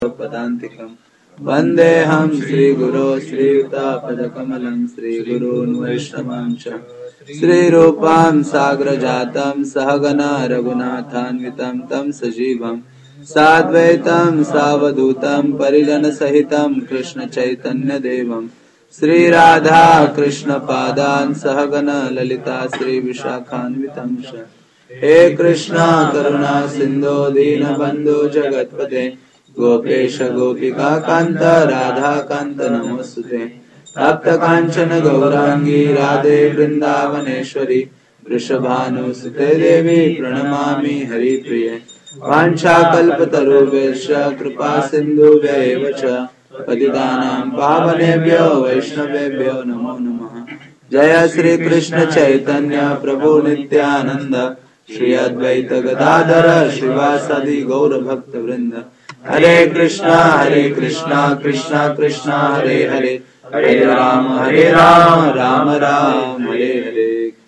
पदान्तिकम् वन्देऽहं श्रीगुरो श्रीयुतापदकमलं श्रीगुरून् वैष्णवांश श्रीरूपां साग्रजातं सहगना रघुनाथान्वितं तं सजीवं साद्वैतं सावधूतं परिजनसहितं कृष्णचैतन्यदेवं श्रीराधा कृष्णपादान् सहगना ललिता श्रीविशाखान्वितं च हे कृष्णा करुणा सिन्धो दीनबन्धो जगत्पते गोपेश गोपिका कांत राधा कांत नमोस्तुते तप्त कांचन गौरांगी राधे वृंदावनेश्वरी वृषभानुसुते देवी प्रणमामि हरिप्रिये वाञ्छाकल्पतरुभ्यश्च कृपा सिन्धुभ्यैव च पतितानां पावनेभ्यो वैष्णवेभ्यो नमो नमः। जय श्री कृष्ण चैतन्य प्रभु नित्यानंद श्री अद्वैत गदाधर श्रीवासादि गौर भक्त वृंद हरे कृष्णा कृष्णा कृष्णा हरे हरे हरे राम राम राम हरे हरे।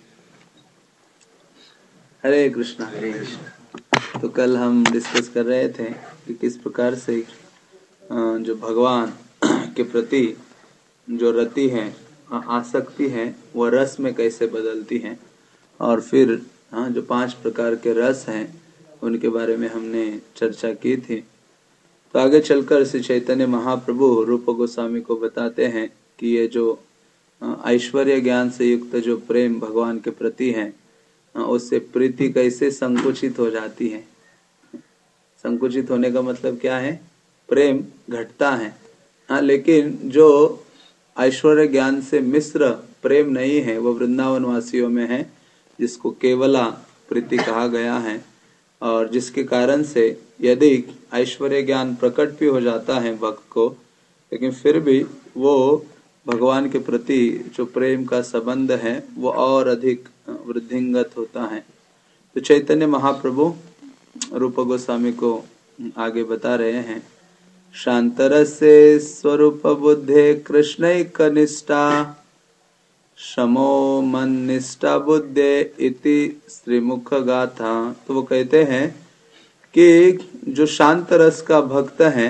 हरे कृष्णा। तो कल हम डिस्कस कर रहे थे कि किस प्रकार से जो भगवान के प्रति जो रति है आसक्ति है वह रस में कैसे बदलती है, और फिर जो 5 प्रकार के रस हैं उनके बारे में हमने चर्चा की थी। तो आगे चलकर श्री चैतन्य महाप्रभु रूप गोस्वामी को बताते हैं कि ये जो ऐश्वर्य ज्ञान से युक्त जो प्रेम भगवान के प्रति है उससे प्रीति कैसे संकुचित हो जाती है। संकुचित होने का मतलब क्या है? प्रेम घटता है, लेकिन जो ऐश्वर्य ज्ञान से मिश्र प्रेम नहीं है वह वृंदावन वासियों में है, जिसको केवला प्रीति कहा गया है। और जिसके कारण से यदि ऐश्वर्य ज्ञान प्रकट भी हो जाता है भक्त को, लेकिन फिर भी वो भगवान के प्रति जो प्रेम का संबंध है वो और अधिक वृद्धिंगत होता है। तो चैतन्य महाप्रभु रूप गोस्वामी को आगे बता रहे हैं, शांतरसे स्वरूप बुद्धे कृष्णैक निष्ठा शमो मन निष्ठा बुद्धे इति श्रीमुख गाथा। तो वो कहते हैं कि जो शांत रस का भक्त है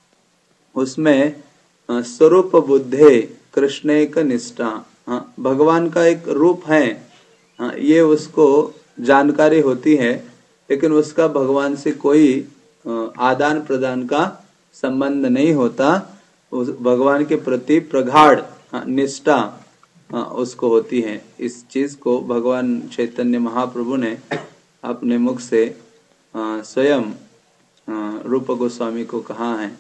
उसमें स्वरूप बुद्धे कृष्णैक निष्ठा, भगवान का एक रूप है ये उसको जानकारी होती है, लेकिन उसका भगवान से कोई आदान प्रदान का संबंध नहीं होता। उस भगवान के प्रति प्रगाढ़ निष्ठा उसको होती है। इस चीज को भगवान चैतन्य महाप्रभु ने अपने मुख से स्वयं रूप गोस्वामी को कहा है।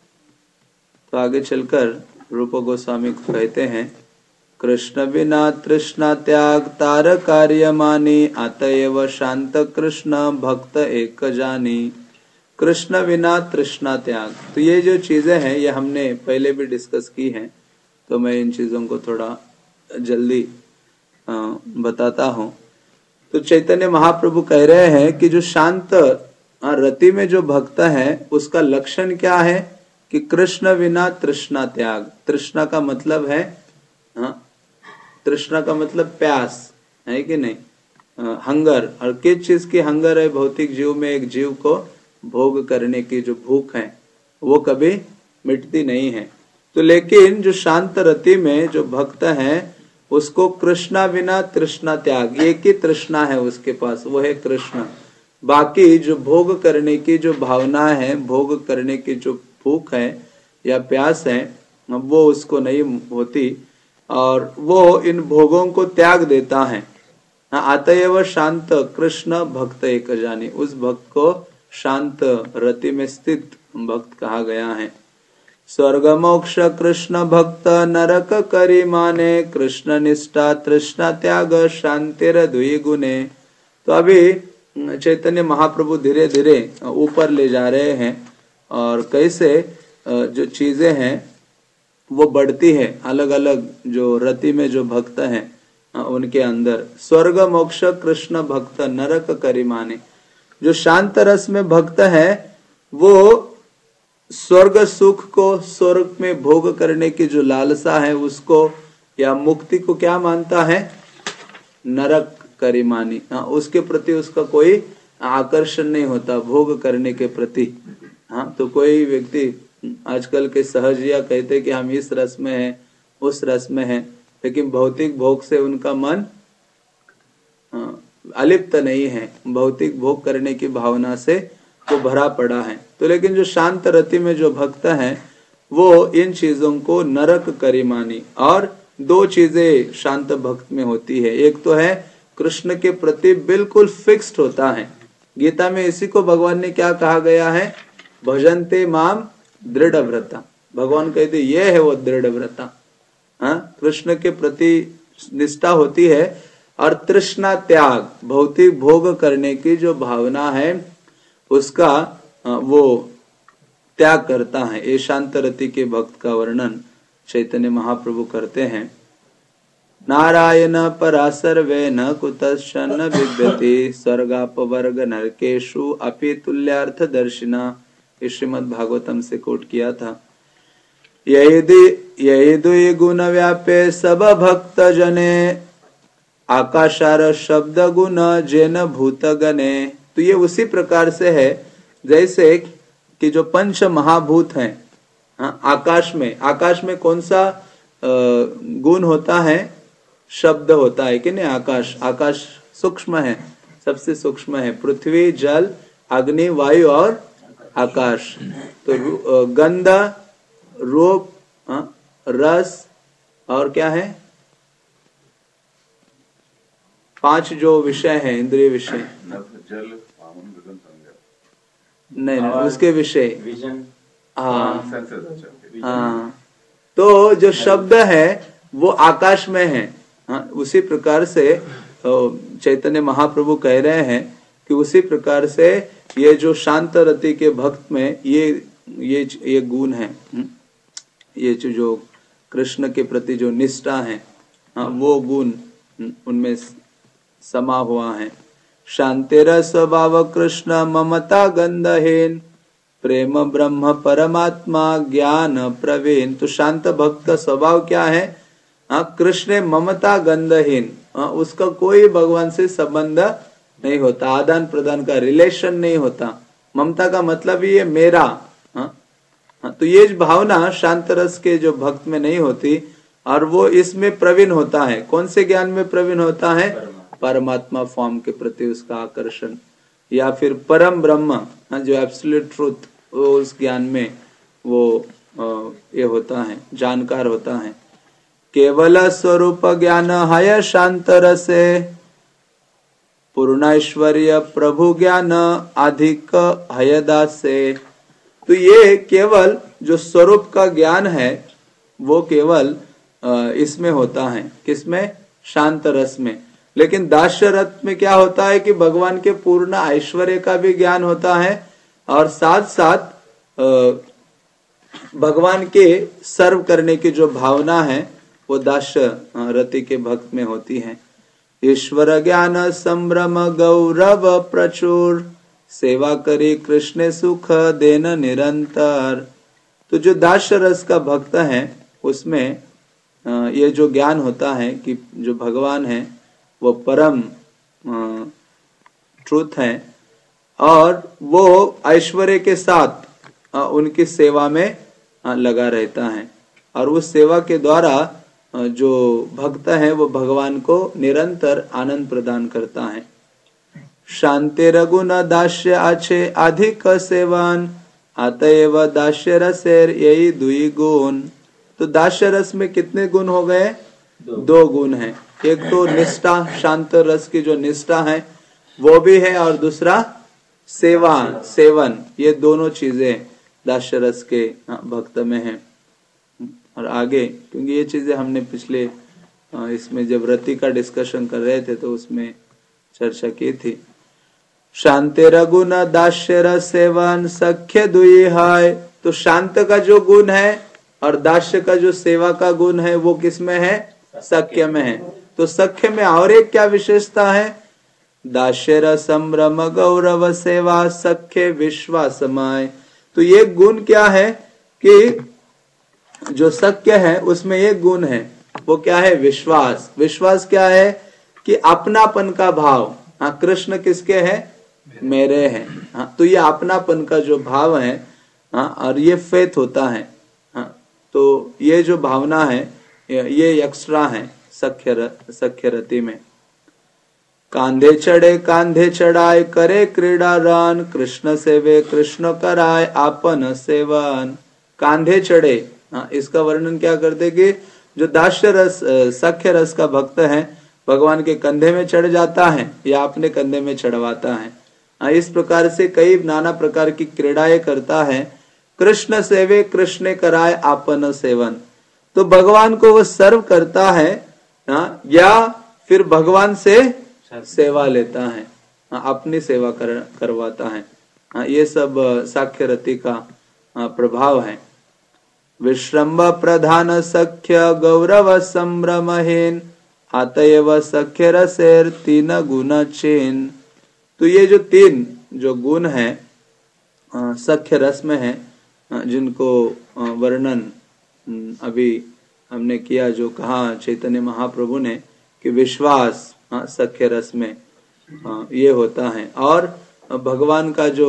तो आगे चलकर रूप गोस्वामी को कहते हैं, कृष्ण बिना तृष्णा त्याग तार कार्य मानी अतएव शांत कृष्ण भक्त एक जानी। कृष्ण बिना तृष्णा त्याग, तो ये जो चीजें हैं ये हमने पहले भी डिस्कस की हैं, तो मैं इन चीजों को थोड़ा जल्दी बताता हूं। तो चैतन्य महाप्रभु कह रहे हैं कि जो शांत रति में जो भक्त है उसका लक्षण क्या है कि कृष्ण बिना तृष्णा त्याग। तृष्णा का मतलब है तृष्णा का मतलब प्यास है कि नहीं, हंगर। और किस चीज की हंगर है? भौतिक जीव में एक जीव को भोग करने की जो भूख है वो कभी मिटती नहीं है। तो लेकिन जो शांत रति में जो भक्त है उसको कृष्णा बिना तृष्णा त्याग, एक ही तृष्णा है उसके पास, वो है कृष्ण। बाकी जो भोग करने की जो भावना है, भोग करने की जो भूख है या प्यास है वो उसको नहीं होती, और वो इन भोगों को त्याग देता है। अतएव शांत कृष्ण भक्त एक जानी, उस भक्त को शांत रति में स्थित भक्त कहा गया है। स्वर्ग मोक्ष कृष्ण भक्त नरक करी माने कृष्ण निष्ठा तृष्णा त्याग शांतिर द्वि गुणे। तो अभी चैतन्य महाप्रभु धीरे धीरे ऊपर ले जा रहे हैं, और कैसे जो चीजें हैं वो बढ़ती है अलग अलग जो रति में जो भक्त हैं उनके अंदर। स्वर्ग मोक्ष कृष्ण भक्त नरक करी माने, जो शांत रस में भक्त है वो स्वर्ग सुख को, स्वर्ग में भोग करने की जो लालसा है उसको या मुक्ति को क्या मानता है? नरक करी मानी। उसके प्रति उसका कोई आकर्षण नहीं होता भोग करने के प्रति। हाँ, तो कोई व्यक्ति आजकल के सहजिया कहते कि हम इस रस में हैं, उस रस में हैं, लेकिन भौतिक भोग से उनका मन अलिप्त नहीं है, भौतिक भोग करने की भावना से वो भरा पड़ा है। तो लेकिन जो शांत रति में जो भक्त है वो इन चीजों को नरक करी मानी। और दो चीजें शांत भक्त में होती है, एक तो है कृष्ण के प्रति बिल्कुल फिक्स्ड होता है। गीता में इसी को भगवान ने क्या कहा गया है, भजन्ते माम दृढ़ व्रता। भगवान कहते ये है वो दृढ़ व्रता। हाँ, कृष्ण के प्रति निष्ठा होती है और तृष्णा त्याग, भौतिक भोग करने की जो भावना है उसका वो त्याग करता है। ये शांत रति के भक्त का वर्णन चैतन्य महाप्रभु करते हैं। नारायण परासर्वे न कुतश्चन बिभ्यति स्वर्गापवर्ग नरकेषु अपि तुल्यार्थ दर्शिना। श्रीमद् भागवतम से कोट किया था। यही दुई गुण व्यापे सब भक्त जने आकाशार शब्द गुण जेन भूत गणे। तो ये उसी प्रकार से है जैसे कि जो पंच महाभूत हैं, आकाश में कौन सा गुण होता है, शब्द होता है कि नहीं। आकाश सूक्ष्म है, सबसे सूक्ष्म है, पृथ्वी जल अग्नि वायु और आकाश। तो गंध रूप रस और क्या है, 5 जो विषय है इंद्रिय विषय, नहीं उसके विषय, हाँ। तो जो शब्द है वो आकाश में है। उसी प्रकार से चैतन्य महाप्रभु कह रहे हैं कि उसी प्रकार से ये जो शांत रति के भक्त में ये गुण है, ये जो कृष्ण के प्रति जो निष्ठा है, वो गुण उनमें समा हुआ है। शांतिर स्वभाव कृष्ण ममता गंधहीन प्रेम ब्रह्म परमात्मा ज्ञान प्रवीण। तो शांत भक्त का स्वभाव क्या है, कृष्ण ममता गंधहीन, उसका कोई भगवान से संबंध नहीं होता, आदान प्रदान का रिलेशन नहीं होता। ममता का मतलब ये मेरा। तो ये भावना शांत रस के जो भक्त में नहीं होती और वो इसमें प्रवीण होता है। कौन से ज्ञान में प्रवीण होता है, परमात्मा फॉर्म के प्रति उसका आकर्षण, या फिर परम ब्रह्म जो एब्सोल्यूट ट्रूथ, वो उस ज्ञान में वो ये होता है, जानकार होता है। केवल स्वरूप ज्ञान हय शांत रसे पूर्णैश्वर्य प्रभु ज्ञान अधिक हय दासे। तो ये केवल जो स्वरूप का ज्ञान है वो केवल इसमें होता है, किसमें, शांत रस में। लेकिन दास्य रस में क्या होता है कि भगवान के पूर्ण ऐश्वर्य का भी ज्ञान होता है और साथ साथ भगवान के सर्व करने की जो भावना है वो दास्य रति के भक्त में होती है। ईश्वर ज्ञान संभ्रम गौरव प्रचुर सेवा करे कृष्ण सुख देन निरंतर। तो जो दास्य रस का भक्त है उसमें ये जो ज्ञान होता है कि जो भगवान है वो परम ट्रूथ है और वो ऐश्वर्य के साथ उनकी सेवा में लगा रहता है और उस सेवा के द्वारा जो भक्त है वो भगवान को निरंतर आनंद प्रदान करता है। शांति रघुन दास्य अच्छे अधिक सेवन अतएव दास्य रसेर यही दुई गुण। तो दास्य रस में कितने गुण हो गए, 2 गुण है। एक तो निष्ठा, शांत रस की जो निष्ठा है वो भी है और दूसरा सेवन, ये दोनों चीजें दास्य रस के भक्त में है। और आगे क्योंकि ये चीजें हमने पिछले इसमें जब रति का डिस्कशन कर रहे थे तो उसमें चर्चा की थी। शांति रघुन दास्य रस सेवन सख्य दुई है। तो शांत का जो गुण है और दास्य का जो सेवा का गुण है वो किसमें है, सख्य में है। तो सख्य में और एक क्या विशेषता है, दास्य रसम रम गौरव सेवा सख्य विश्वासमय। तो ये गुण क्या है कि जो सख्य है उसमें एक गुण है, वो क्या है, विश्वास। विश्वास क्या है कि अपनापन का भाव। कृष्ण किसके है, मेरे हैं। तो ये अपनापन का जो भाव है हाँ, और ये फेथ होता है। हाँ, तो ये जो भावना है ये एक्स्ट्रा है सख्य रति में। कांधे चढ़ाए करे क्रीड़ा रन, कृष्ण सेवे कृष्ण कराए आपन सेवन। कांधे चढ़े, हाँ, इसका वर्णन क्या करते कि जो दास्य रस सख्य रस का भक्त है भगवान के कंधे में चढ़ जाता है या अपने कंधे में चढ़वाता है। हाँ, इस प्रकार से कई नाना प्रकार की क्रीड़ाएं करता है। कृष्ण सेवे कृष्ण कराए आपन सेवन, तो भगवान को वो सर्व करता है। हाँ, या फिर भगवान से सेवा लेता है, अपनी सेवा करवाता है। ये सब साख्य रति का प्रभाव है। विश्रम्भ प्रधान सख्य गौरव संभ्रमहीन, आतएव सख्य रसेर तीन गुण चीन। तो ये जो तीन जो गुण है सख्य रस में है, जिनको वर्णन अभी हमने किया, जो कहा चैतन्य महाप्रभु ने कि विश्वास सख्य रस में ये होता है। और भगवान का जो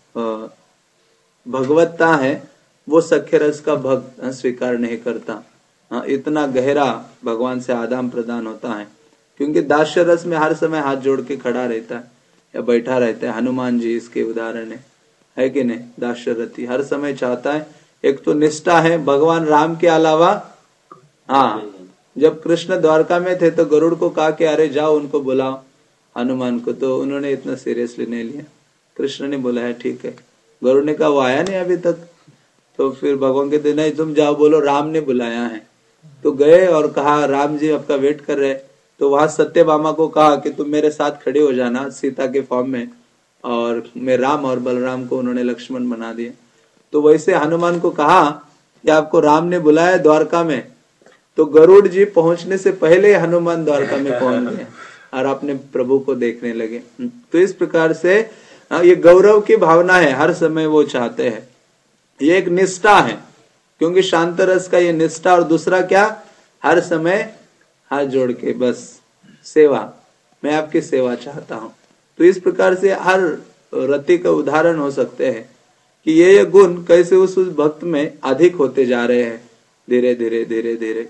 भगवत्ता है वो सख्य रस का भक्त स्वीकार नहीं करता। इतना गहरा भगवान से आदान प्रदान होता है, क्योंकि दास्य रस में हर समय हाथ जोड़ के खड़ा रहता है या बैठा रहता है। हनुमान जी इसके उदाहरण है कि नहीं। दास्य रति हर समय चाहता है, एक तो निष्ठा है भगवान राम के अलावा। हाँ, जब कृष्ण द्वारका में थे तो गरुड़ को कहा कि अरे जाओ उनको बुलाओ हनुमान को, तो उन्होंने इतना सीरियसली नहीं लिया। कृष्ण ने बुलाया, ठीक है। गरुड़ ने कहा वो आया नहीं अभी तक, तो फिर भगवान कहते नहीं तुम जाओ बोलो राम ने बुलाया है। तो गए और कहा राम जी आपका वेट कर रहे। तो वहां सत्यभामा को कहा कि तुम मेरे साथ खड़े हो जाना सीता के फॉर्म में, और मैं राम और बलराम को उन्होंने लक्ष्मण बना दिया। तो वैसे हनुमान को कहा कि आपको राम ने बुलाया द्वारका में, तो गरुड़ जी पहुंचने से पहले हनुमान द्वारका में पहुंच गए और अपने प्रभु को देखने लगे। तो इस प्रकार से ये गौरव की भावना है, हर समय वो चाहते हैं। ये एक निष्ठा है, क्योंकि शांत रस का ये निष्ठा। और दूसरा क्या, हर समय हाथ जोड़ के बस सेवा, मैं आपकी सेवा चाहता हूं। तो इस प्रकार से हर रति का उदाहरण हो सकते हैं कि ये गुण कैसे उस भक्त में अधिक होते जा रहे हैं धीरे धीरे धीरे धीरे।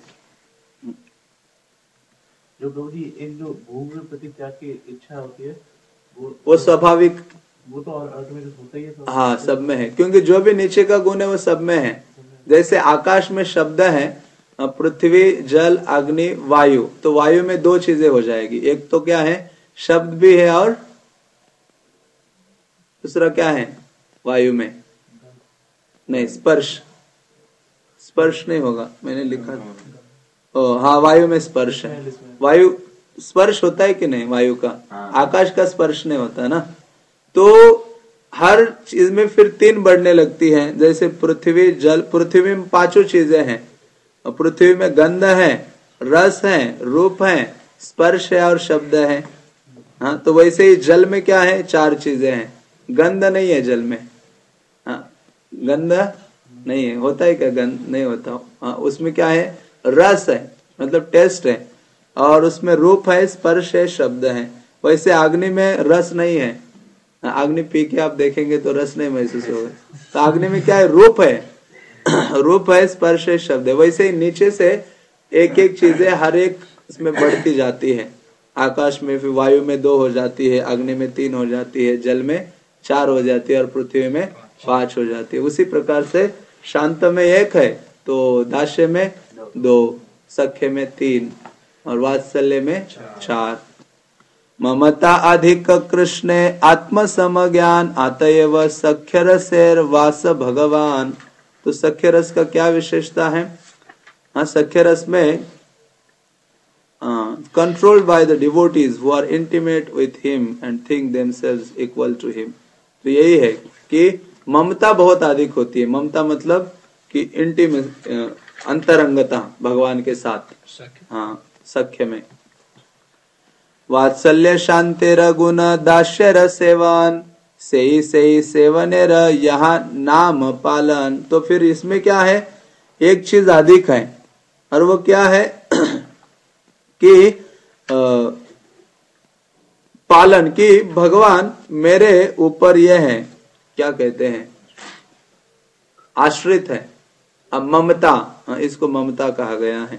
जो प्रभु जी एक जो भोग में प्रति त्याग की इच्छा होती है वो स्वाभाविक, वो तो अर्थ में होता ही है। हाँ, सब में है, क्योंकि जो भी नीचे का गुण है वो सब में है। जैसे आकाश में शब्द है पृथ्वी जल अग्नि वायु, तो वायु में दो चीजें हो जाएगी, एक तो क्या है शब्द भी है और दूसरा क्या है वायु में नहीं स्पर्श नहीं होगा, मैंने लिखा ओ हाँ वायु में स्पर्श है। वायु स्पर्श होता है कि नहीं वायु का, आकाश का स्पर्श नहीं होता ना। तो हर चीज में फिर तीन बढ़ने लगती हैं, जैसे पृथ्वी जल, पृथ्वी में पांचों चीजें हैं। पृथ्वी में गंध है, रस है, रूप है, स्पर्श है और शब्द है। हाँ, तो वैसे ही जल में क्या है, चार चीजें हैं। गंध नहीं है जल में, हाँ गंध नहीं है, होता है क्या गंध नहीं होता। हाँ, उसमें क्या है रस है, मतलब टेस्ट है, और उसमें रूप है, स्पर्श है, शब्द है। वैसे अग्नि में रस नहीं है, अग्नि पी के आप देखेंगे तो रस नहीं महसूस होगा। तो अग्नि में क्या है, रूप है रूप है, स्पर्श है, शब्द है। वैसे ही नीचे से एक एक चीजें हर एक इसमें बढ़ती जाती है। आकाश में फिर वायु में 2 हो जाती है, अग्नि में 3 हो जाती है, जल में 4 हो जाती है और पृथ्वी में 5 हो जाती है। उसी प्रकार से शांत में 1 है तो दास्य में 2, सख्य में 3 और वात्सल्य में 4। ममता अधिक कृष्णे आत्म सम ज्ञान, अतएव सख्य रसेर वास भगवान। तो सख्य रस का क्या विशेषता है। हाँ, सख्य रस में controlled by the devotees who are intimate with him and think themselves equal to him। तो यही है कि ममता बहुत अधिक होती है। ममता मतलब कि इंटीमेट, अंतरंगता भगवान के साथ। हाँ, सख्य में वात्सल्य शांतिर गुण दास्य रसेवन, से सेवनेर यहाँ नाम पालन। तो फिर इसमें क्या है, एक चीज अधिक है, और वो क्या है कि पालन की भगवान मेरे ऊपर यह है, क्या कहते हैं, आश्रित है। अब ममता, इसको ममता कहा गया है।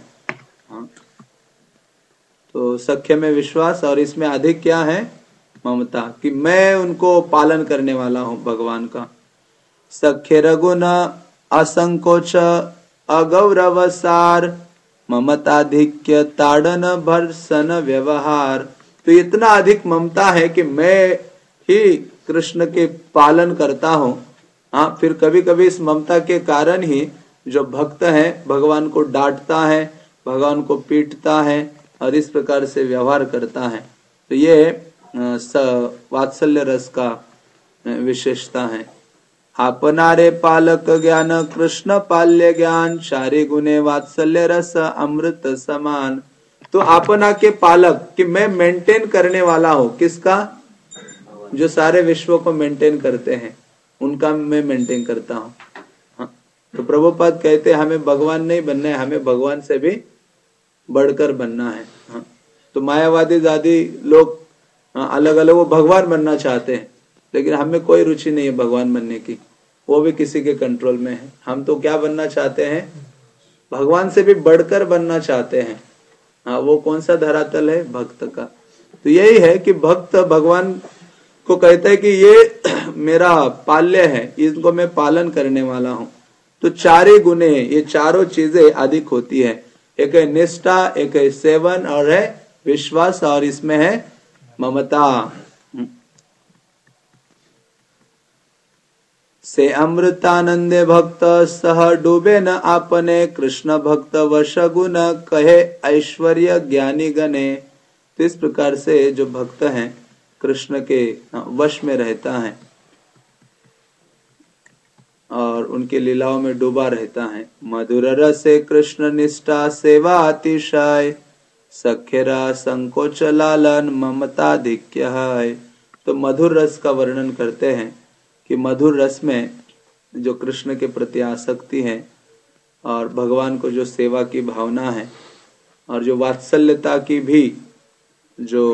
तो सख्य में विश्वास और इसमें अधिक क्या है, ममता, कि मैं उनको पालन करने वाला हूं भगवान का। सख्य रघुन असंकोच अगौरव सार ममताधिक्य ताड़न भर्सन व्यवहार। तो इतना अधिक ममता है कि मैं ही कृष्ण के पालन करता हूं। हाँ, फिर कभी कभी इस ममता के कारण ही जो भक्त है भगवान को डांटता है, भगवान को पीटता है और इस प्रकार से व्यवहार करता है। तो ये वात्सल्य रस का विशेषता है। आपनारे पालक ज्ञान कृष्ण पाल्य ज्ञान चारि गुणे वात्सल्य रस अमृत समान। तो आपना के पालक कि मैं मेंटेन करने वाला हूं, किसका, जो सारे विश्व को मेंटेन करते हैं उनका मैं मेंटेन करता हूं। हाँ, तो प्रभुपाद कहते हैं हमें भगवान नहीं बनना है, हमें भगवान से भी बढ़कर बनना है। हाँ, तो मायावादी दादी लोग अलग अलग वो भगवान बनना चाहते हैं, लेकिन हमें कोई रुचि नहीं है भगवान बनने की, वो भी किसी के कंट्रोल में है। हम तो क्या बनना चाहते हैं, भगवान से भी बढ़कर बनना चाहते हैं। हाँ, वो कौन सा धरातल है, भक्त का। तो यही है कि भक्त भगवान को कहता है कि ये मेरा पाल्य है, इनको मैं पालन करने वाला हूं। तो चारे गुणे, ये चारों चीजें अधिक होती है। एक है निष्ठा, एक है सेवन और है विश्वास, और इसमें है ममता। से अमृतानंदे भक्त सह डूबे न आपने कृष्ण भक्त वश गुण कहे ऐश्वर्य ज्ञानी गणे। तो इस प्रकार से जो भक्त हैं कृष्ण के वश में रहता है और उनकी लीलाओं में डूबा रहता है। मधुर रसे कृष्ण निष्ठा सेवा अतिशय सख्यरा संकोच लालन ममताधिक्य है। तो मधुर रस का वर्णन करते हैं कि मधुर रस में जो कृष्ण के प्रति आसक्ति है और भगवान को जो सेवा की भावना है और जो वात्सल्यता की भी जो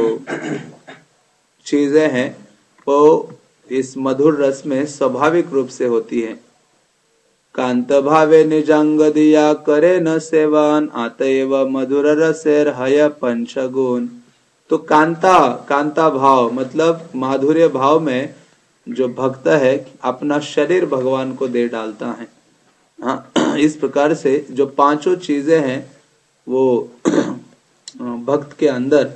चीजें हैं वो इस मधुर रस में स्वाभाविक रूप से होती है। कांत भावे निजांग दिया करे न सेवन आतएव मधुर रसेर हय पंचगुण। तो कांता भाव मतलब माधुर्य भाव में जो भक्त है अपना शरीर भगवान को दे डालता है। हाँ, इस प्रकार से जो पांचों चीजें हैं वो भक्त के अंदर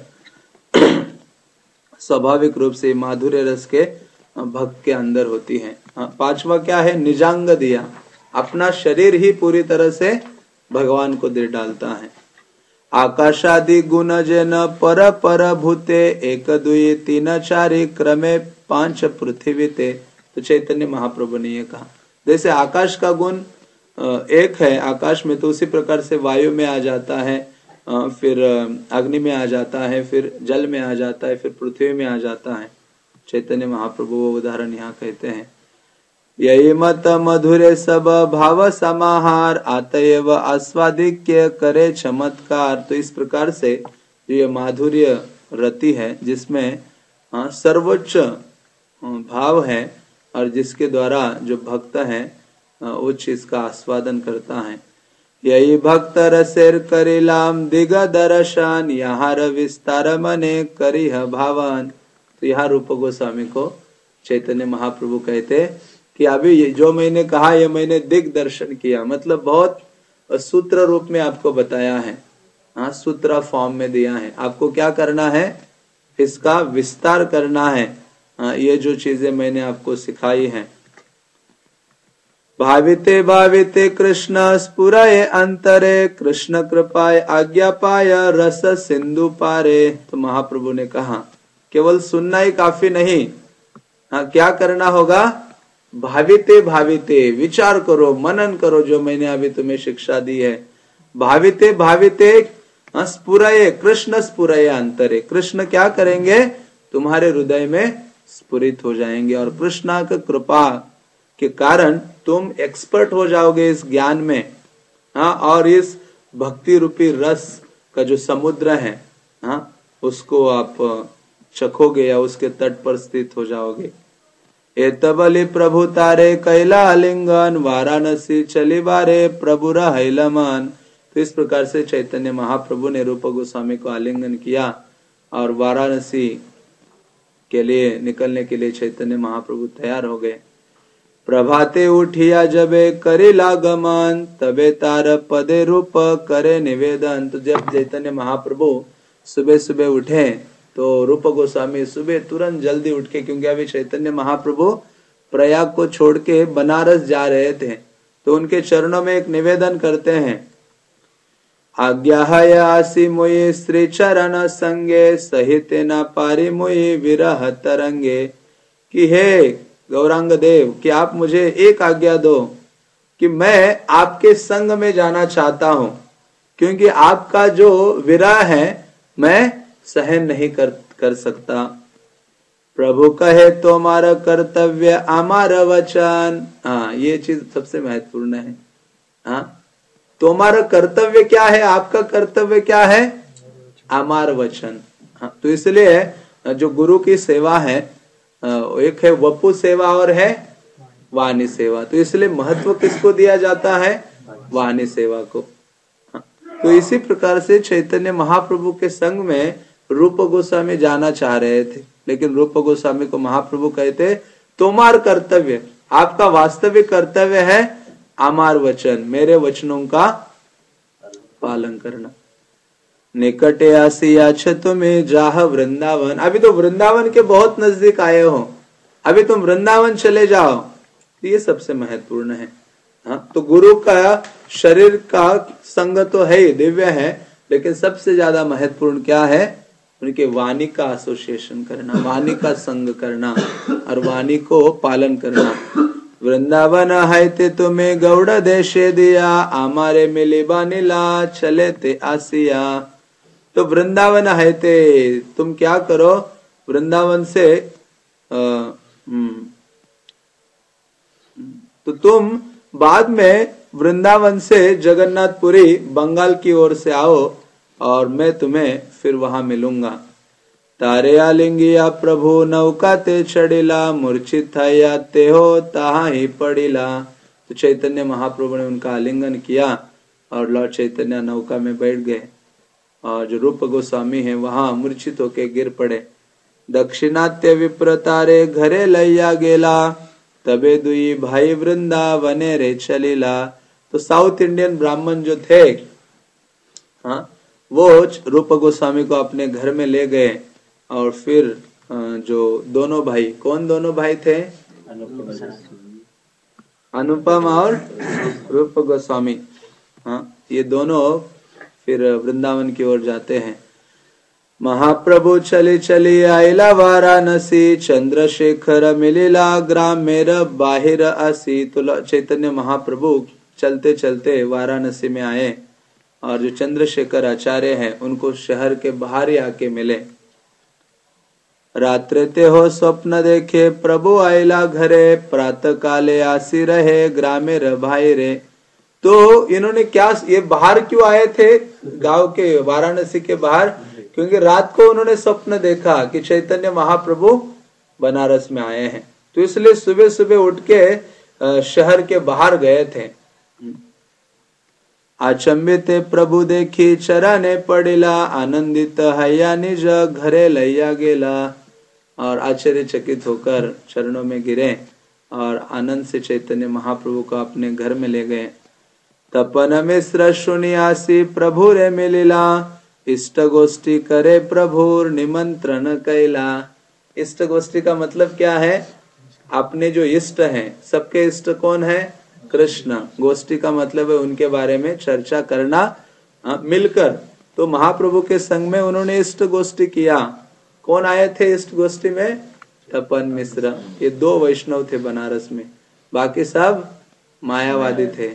स्वाभाविक रूप से माधुर्य रस के भक्त के अंदर होती है। हाँ, पांचवा क्या है, निजांग दिया, अपना शरीर ही पूरी तरह से भगवान को दे डालता है। आकाशादि गुण जन पर पर भूते एक दुई तीन चारि क्रमे पांच पृथ्वी ते। तो चैतन्य महाप्रभु ने ये कहा जैसे आकाश का गुण एक है आकाश में, तो उसी प्रकार से वायु में आ जाता है, फिर अग्नि में आ जाता है, फिर जल में आ जाता है, फिर पृथ्वी में आ जाता है। चैतन्य महाप्रभु वो उदाहरण यहाँ कहते हैं। यही मत मधुरे सब भाव समाहार आतएव आस्वादिक्य करे चमत्कार। तो इस प्रकार से ये माधुर्य रति है जिसमें सर्वोच्च भाव है और जिसके द्वारा जो भक्त है उच्च इसका आस्वादन करता है। यही भक्त रसेर करिलाम दिग दर्शन यहाँ विस्तार मने करिह भावन। तो यहाँ रूप गोस्वामी को चैतन्य महाप्रभु कहते कि अभी ये जो मैंने कहा ये मैंने दिग दर्शन किया, मतलब बहुत सूत्र रूप में आपको बताया है। हाँ, सूत्र फॉर्म में दिया है। आपको क्या करना है, इसका विस्तार करना है। ये जो चीजें मैंने आपको सिखाई हैं। भाविते भाविते कृष्ण स्फुरये अंतरे कृष्ण कृपाय आज्ञा पाय रस सिंधु पारे। तो महाप्रभु ने कहा केवल सुनना ही काफी नहीं, क्या करना होगा, भाविते भाविते विचार करो, मनन करो जो मैंने अभी तुम्हें शिक्षा दी है। भाविते भाविते स्फुरये कृष्ण स्फुरये अंतरे। कृष्ण क्या करेंगे, तुम्हारे हृदय में स्फुरित हो जाएंगे और कृष्ण की कृपा के कारण तुम एक्सपर्ट हो जाओगे इस ज्ञान में। हाँ, और इस भक्ति रूपी रस का जो समुद्र है उसको आप चखोगे या उसके तट पर स्थित हो जाओगे। एतबली प्रभु तारे कैला आलिंगन, वाराणसी चली बारे प्रभु रहैला मन। तो इस प्रकार से चैतन्य महाप्रभु ने रूप गोस्वामी को आलिंगन किया और वाराणसी के लिए निकलने के लिए चैतन्य महाप्रभु तैयार हो गए। प्रभाते उठिया जबे करेला गमन, तबे तार पदे रूप करे निवेदन। तो जब चैतन्य महाप्रभु सुबह सुबह उठे तो रूप गोस्वामी सुबह तुरंत जल्दी उठ के, क्योंकि अभी चैतन्य महाप्रभु प्रयाग को छोड़ के बनारस जा रहे थे, तो उनके चरणों में एक निवेदन करते हैं, आज्ञा है आसी मोये श्री चरण संगे, सहित न पारी मोये विरह तरंगे। कि हे गौरांग देव, कि आप मुझे एक आज्ञा दो कि मैं आपके संग में जाना चाहता हूं, क्योंकि आपका जो विरह है मैं सहन नहीं कर सकता। प्रभु कहे तुम्हारा कर्तव्य हमारा वचन। हाँ, ये चीज सबसे महत्वपूर्ण है। हाँ, तुम्हारा कर्तव्य क्या है, आपका कर्तव्य क्या है, अमार वचन। हाँ, तो इसलिए जो गुरु की सेवा है, एक है वपु सेवा और है वाणी सेवा। तो इसलिए महत्व किसको दिया जाता है, वाणी सेवा को। हाँ, तो इसी प्रकार से चैतन्य महाप्रभु के संग में रूप गोस्वामी जाना चाह रहे थे, लेकिन रूप गोस्वामी को महाप्रभु कहते तुम्हार कर्तव्य, आपका वास्तविक कर्तव्य है अमार वचन, मेरे वचनों का पालन करना। निकटे आसिया तुम्हें जाह वृंदावन। अभी तो वृंदावन के बहुत नजदीक आए हो, अभी तुम वृंदावन चले जाओ। तो ये सबसे महत्वपूर्ण है। हाँ, तो गुरु का शरीर का संग तो है ही, दिव्य है, लेकिन सबसे ज्यादा महत्वपूर्ण क्या है, उनके वाणी का एसोसिएशन करना, वाणी का संग करना और वाणी को पालन करना। वृंदावन है ते तुम्हें गौड़ देशे दिया, हमारे मिली बानीला चले ते आसिया। तो वृंदावन है ते, तुम क्या करो, वृंदावन से तो तुम बाद में वृंदावन से जगन्नाथपुरी बंगाल की ओर से आओ और मैं तुम्हें फिर वहां मिलूंगा। तारे आलिंगिया प्रभु नौका ते चढ़िला, मूर्छित या ते हो तहा ही पड़िला। तो चैतन्य महाप्रभु ने उनका आलिंगन किया और लॉर्ड चैतन्य नौका में बैठ गए और जो रूप गोस्वामी है वहां मूर्छित होके गिर पड़े। दक्षिणात्य विप्र तारे घरे लैया गेला, तबे दुई भाई वृंदावने रे चलीला। तो साउथ इंडियन ब्राह्मण जो थे, हाँ, वो रूप गोस्वामी को अपने घर में ले गए और फिर जो दोनों भाई, कौन दोनों भाई थे, अनुपम और रूप गोस्वामी, हाँ, ये दोनों फिर वृंदावन की ओर जाते हैं। महाप्रभु चली चली आइला वाराणसी, चंद्रशेखर मिलिला ग्राम मेरा बाहिर आसी। तो चैतन्य महाप्रभु चलते चलते वाराणसी में आए और जो चंद्रशेखर आचार्य हैं उनको शहर के बाहर ही आके मिले। रात्रे ते हो स्वप्न देखे प्रभु आइला घरे, प्रातः काले आसी रहे ग्रामे भाई रे। तो इन्होंने क्या, ये बाहर क्यों आए थे गांव के, वाराणसी के बाहर, क्योंकि रात को उन्होंने स्वप्न देखा कि चैतन्य महाप्रभु बनारस में आए हैं, तो इसलिए सुबह सुबह उठ के शहर के बाहर गए थे। अचंबित प्रभु देखी चरणे पड़िला, आनंदित हैया निज घरे लैया गेला। और आश्चर्यचकित होकर चरणों में गिरे और आनंद से चैतन्य महाप्रभु को अपने घर में ले गए। तपन मिश्र सुनियासी प्रभु रे मिलिला, इष्ट गोष्ठी करे प्रभुर निमंत्रण कैला। इष्ट गोष्ठी का मतलब क्या है, अपने जो इष्ट हैं, सबके इष्ट कौन है, कृष्ण। गोष्ठी का मतलब है उनके बारे में चर्चा करना मिलकर। तो महाप्रभु के संग में उन्होंने इष्ट गोष्ठी किया। कौन आए थे इष्ट गोष्ठी में, तपन मिश्र। ये 2 वैष्णव थे बनारस में, बाकी सब मायावादी थे।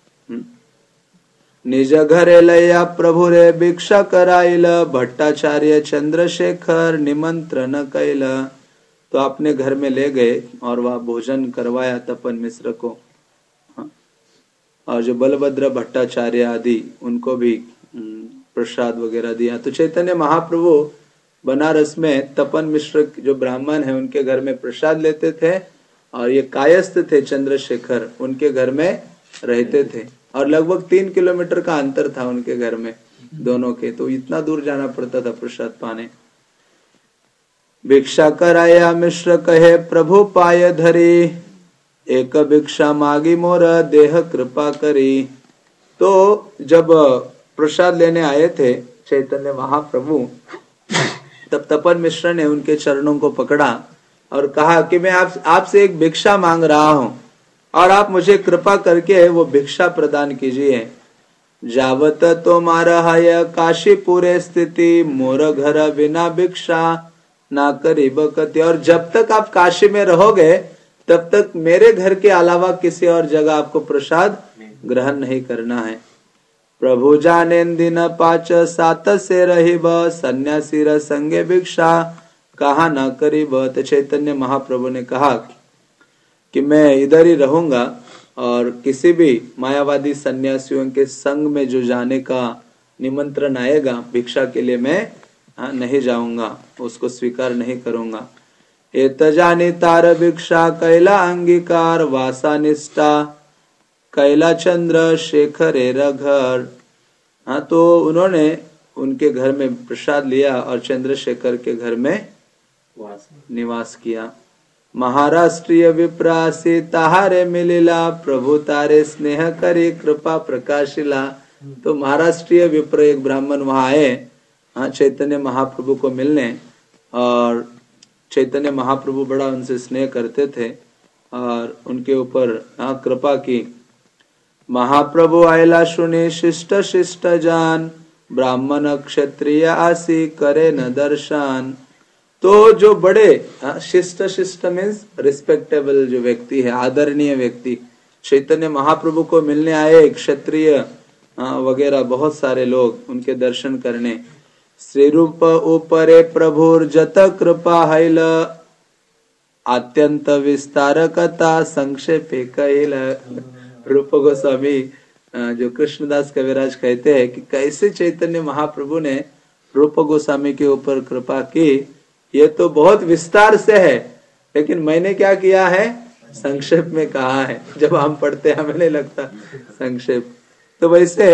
निज घरे लैया प्रभु रे भिक्षा कराइल, भट्टाचार्य चंद्रशेखर निमंत्रण कैल। तो अपने घर में ले गए और वह भोजन करवाया तपन मिश्र को। और जो बलभद्र भट्टाचार्य आदि उनको भी प्रसाद वगैरह दिया। तो चैतन्य महाप्रभु बनारस में तपन मिश्र जो ब्राह्मण है उनके घर में प्रसाद लेते थे और ये कायस्थ थे चंद्रशेखर, उनके घर में रहते थे और लगभग 3 किलोमीटर का अंतर था उनके घर में दोनों के, तो इतना दूर जाना पड़ता था प्रसाद पाने। भिक्षा कराया मिश्र कहे प्रभु पाय धरी, एक भिक्षा मागी मोर देह कृपा करी। तो जब प्रसाद लेने आए थे चैतन्य महाप्रभु, तब तपन मिश्र ने उनके चरणों को पकड़ा और कहा कि मैं आपसे एक भिक्षा मांग रहा हूं और आप मुझे कृपा करके वो भिक्षा प्रदान कीजिए। जावत तो मारा है काशीपुरे स्थिति, मोर घर बिना भिक्षा ना करी बकति। और जब तक आप काशी में रहोगे तब तक मेरे घर के अलावा किसी और जगह आपको प्रसाद ग्रहण नहीं करना है। प्रभु जाने दिन 5 7 से रही ब, सन्यासी र संगे भिक्षा कहा न करी ब। तो चैतन्य महाप्रभु ने कहा कि मैं इधर ही रहूंगा और किसी भी मायावादी सन्यासियों के संग में जो जाने का निमंत्रण आएगा भिक्षा के लिए मैं नहीं जाऊंगा, उसको स्वीकार नहीं करूंगा। एत जानी तार भिक्षा कैला अंगीकार, वासा निष्ठा कैला चंद्र शेखर घर। हाँ, तो उन्होंने उनके घर में प्रसाद लिया और चंद्रशेखर के घर में निवास किया। महाराष्ट्रीय विप्रासी ताहारे मिलिला, प्रभु तारे स्नेह करी कृपा प्रकाशिला। तो महाराष्ट्रीय विप्र एक ब्राह्मण वहां आए हाँ चैतन्य महाप्रभु को मिलने, और चैतन्य महाप्रभु बड़ा उनसे स्नेह करते थे और उनके ऊपर कृपा की। महाप्रभु आयला सुने शिष्ट शिष्ट जान, ब्राह्मण क्षत्रिय आसी करे न दर्शन। तो जो बड़े शिष्ट शिष्ट मीन्स रिस्पेक्टेबल जो व्यक्ति है, आदरणीय व्यक्ति, चैतन्य महाप्रभु को मिलने आए, क्षत्रिय वगैरह बहुत सारे लोग उनके दर्शन करने। श्री रूप ऊपरे प्रभुर जत कृपा हैल, अत्यंत विस्तार कथा संक्षेपे कहल। रूप गोस्वामी जो कृष्णदास कविराज कहते हैं कि कैसे चैतन्य महाप्रभु ने रूप गोस्वामी के ऊपर कृपा की, ये तो बहुत विस्तार से है, लेकिन मैंने क्या किया है संक्षेप में कहा है। जब हम पढ़ते हैं हमें नहीं लगता संक्षेप, तो वैसे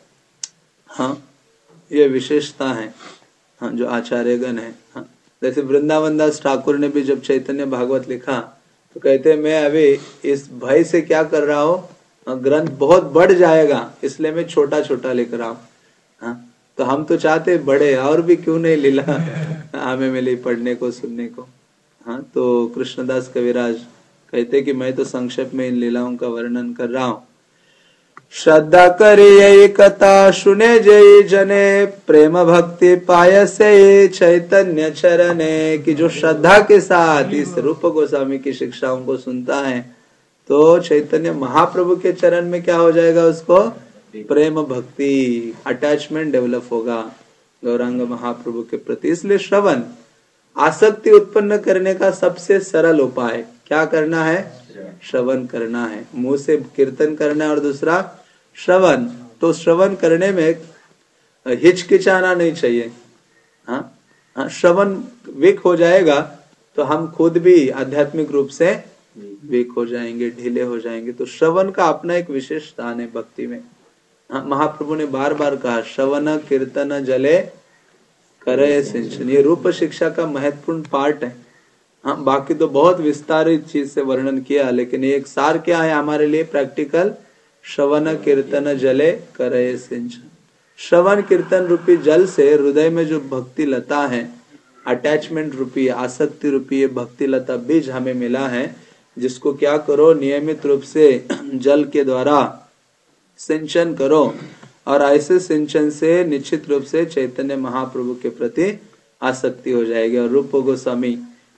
हाँ ये विशेषता है हाँ जो आचार्यगण है। हाँ जैसे वृंदावन दास ठाकुर ने भी जब चैतन्य भागवत लिखा तो कहते हैं मैं अभी इस भय से क्या कर रहा हूँ, ग्रंथ बहुत बढ़ जाएगा इसलिए मैं छोटा छोटा लिख रहा हूँ। हाँ तो हम तो चाहते बड़े, और भी क्यों नहीं लीला हमें मिली पढ़ने को सुनने को। हाँ तो कृष्णदास कविराज कहते कि मैं तो संक्षेप में इन लीलाओं का वर्णन कर रहा हूँ। श्रद्धा करी यही कथा सुने जय जने, प्रेम भक्ति पाय से चैतन्य चरणे। कि जो श्रद्धा के साथ इस रूप गोस्वामी की शिक्षाओं को सुनता है तो चैतन्य महाप्रभु के चरण में क्या हो जाएगा, उसको प्रेम भक्ति अटैचमेंट डेवलप होगा गौरांग महाप्रभु के प्रति। इसलिए श्रवण आसक्ति उत्पन्न करने का सबसे सरल उपाय क्या करना है, श्रवण करना है। मुंह से कीर्तन करना है और दूसरा श्रवण। तो श्रवण करने में हिचकिचाना नहीं चाहिए। हाँ श्रवण वीक हो जाएगा तो हम खुद भी आध्यात्मिक रूप से वीक हो जाएंगे, ढीले हो जाएंगे। तो श्रवण का अपना एक विशेष स्थान है भक्ति में। महाप्रभु ने बार बार कहा श्रवण कीर्तन जले करे सिंचन, ये रूप शिक्षा का महत्वपूर्ण पार्ट है। हाँ बाकी तो बहुत विस्तारित चीज से वर्णन किया, लेकिन एक सार क्या है हमारे लिए प्रैक्टिकल, श्रवण कीर्तन जले करे सिंचन। श्रवण कीर्तन रूपी जल से हृदय में जो भक्ति लता है, अटैचमेंट रूपी आसक्ति रूपी भक्ति लता बीज हमें मिला है, जिसको क्या करो नियमित रूप से जल के द्वारा सिंचन करो, और ऐसे सिंचन से निश्चित रूप से चैतन्य महाप्रभु के प्रति आसक्ति हो जाएगी। और रूप गोस्वामी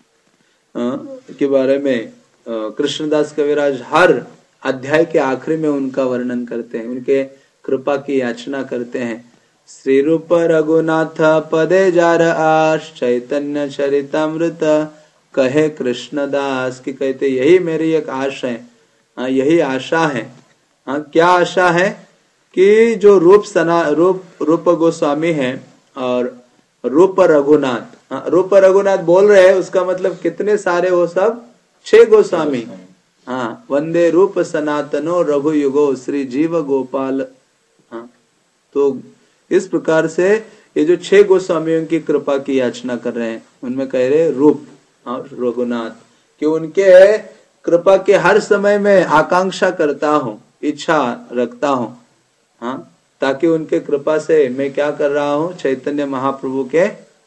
के बारे में कृष्णदास कविराज हर अध्याय के आखिरी में उनका वर्णन करते हैं, उनके कृपा की याचना करते हैं। श्री रूप रघुनाथ पदे जार आश, चैतन्य चरितामृत कहे कृष्णदास। की कहते यही मेरी एक आशा है, यही आशा है। क्या आशा है कि जो रूप गोस्वामी है और रूप रघुनाथ, रूप रघुनाथ बोल रहे हैं, उसका मतलब कितने सारे वो सब 6 गोस्वामी, हाँ, वंदे रूप सनातनो रघु युगो श्री जीव गोपाल। हाँ, तो इस प्रकार से ये जो 6 गोस्वामियों की कृपा की याचना कर रहे हैं, उनमें कह रहे रूप और रघुनाथ, कि उनके कृपा के हर समय में आकांक्षा करता हूँ, इच्छा रखता हूँ, हाँ, ताकि उनके कृपा से मैं क्या कर रहा हूँ, चैतन्य महाप्रभु के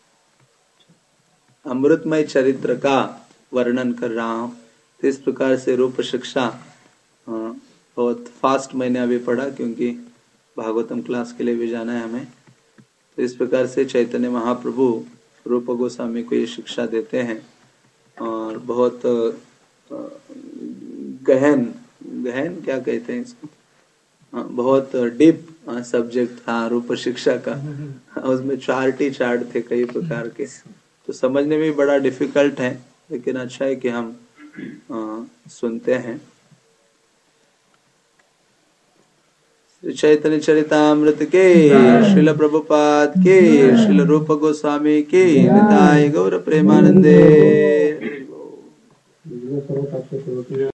अमृतमय चरित्र का वर्णन कर रहा हूँ। तो इस प्रकार से रूप शिक्षा बहुत फास्ट मैंने अभी पढ़ा, क्योंकि भागवतम क्लास के लिए भी जाना है हमें। तो इस प्रकार से चैतन्य महाप्रभु रूप गोस्वामी को ये शिक्षा देते हैं, और बहुत गहन क्या कहते हैं इसको, बहुत डीप सब्जेक्ट था रूप शिक्षा का। उसमें चार्ट ही चार्ट थे कई प्रकार के, तो समझने में बड़ा डिफिकल्ट है, लेकिन अच्छा है कि हम सुनते हैं। श्री चैतन्य चरितामृत के, श्रील प्रभुपाद के, श्रील रूप गोस्वामी के, निताय गौर प्रेमानंदे।